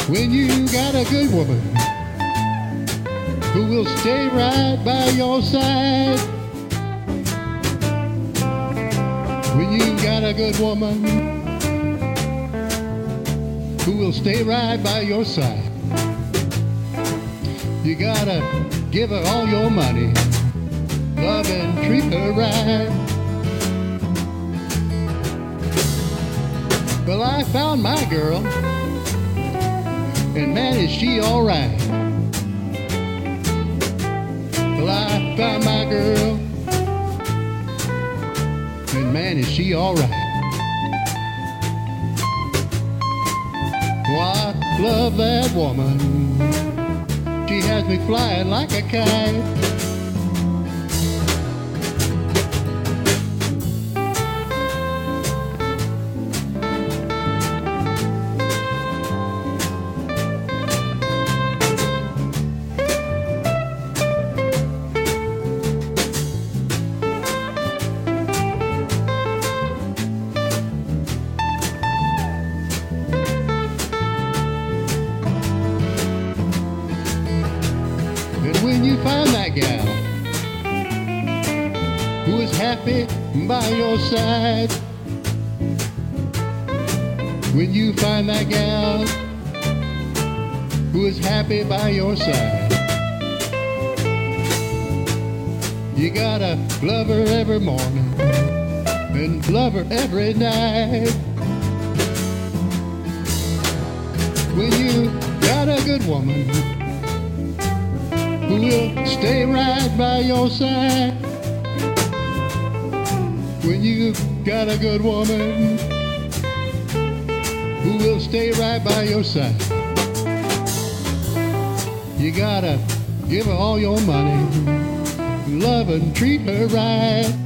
When you got a good woman who will stay right by your side. When you got a good woman who will stay right by your side. You gotta give her all your money, love and treat her right. Well, I found my girl, and man, is she all right. Well, I found my girl, and man, is she all right. Well, I love that woman. She has me flying like a kite. And when you find that gal who is happy by your side, when you find that gal who is happy by your side, you gotta love her every morning and love her every night. When you got a good woman who will stay right by your side. When you got a good woman who will stay right by your side. You gotta give her all your money, love and treat her right.